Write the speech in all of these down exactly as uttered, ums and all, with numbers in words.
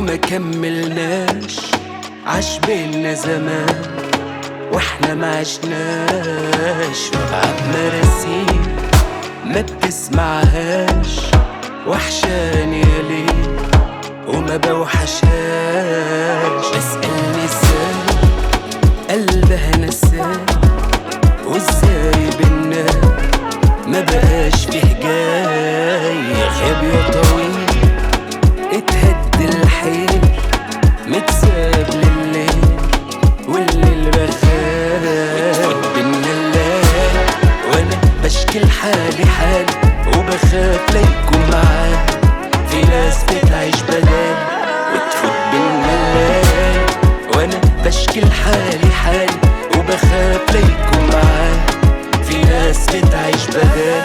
وما كملناش، عاش بينا زمان واحنا ما عشناش. وابعت مراسيل ما بتسمعهاش، وحشاني يا ليه وما بوحشهاش. بسألني ازاي قلبها نساك، وازاي بينا ما بقاش فيه جاي. غاب يا طويل اتهد الحيل، متساب لليل والليل بخاف. وتفوت بينا الليل وانا بشكي لحالي حالي، وبخاف ليكون معاه في ناس بتعيش بدال. وتفوت بينا الليل وانا بشكي لحالي حالي، وبخاف ليكون معاه في ناس بتعيش بدال.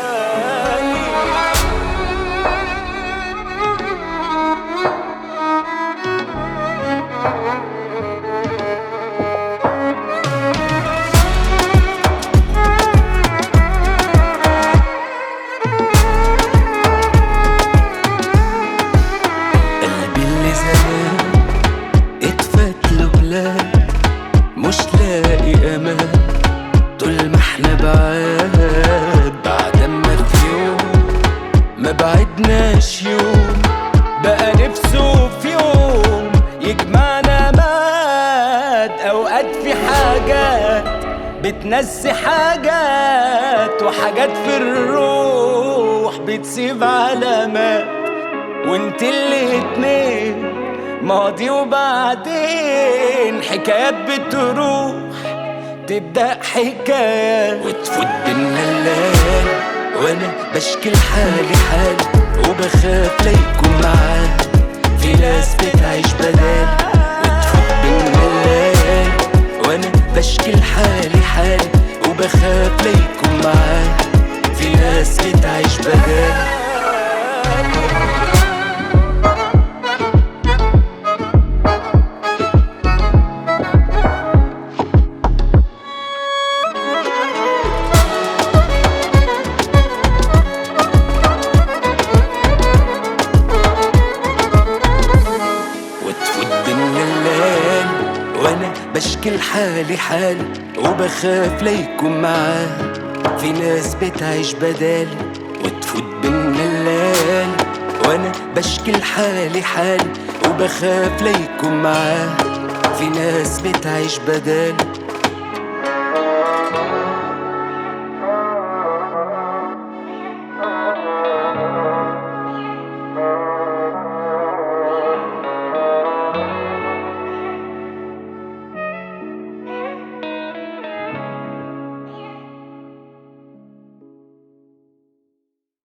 مش لاقي امان طول ما احنا بعاد، بعد ما في يوم ما بعدناش يوم بقى نفسه في يوم يجمعنا مات. اوقات في حاجات بتنسي حاجات، وحاجات في الروح بتسيب علامات. وانت الاتنين ماضي وبعدين حكايات بتروح تبدأ حكايات. وتفوت بينا الليل وانا بشكي لحالي حالي، وبخاف ليكون معاه في ناس بتعيش بدال. وتفوت بينا الليل وانا بشكي لحالي حالي، وبخاف ليكون معاه في ناس بتعيش بدال. وانا بشكي لحالي حالي، وبخاف ليكون معاه في ناس بتعيش بدالي. وتفوت بينا الليل وانا بشكي لحالي حالي، وبخاف ليكون معاه في ناس بتعيش بدالي.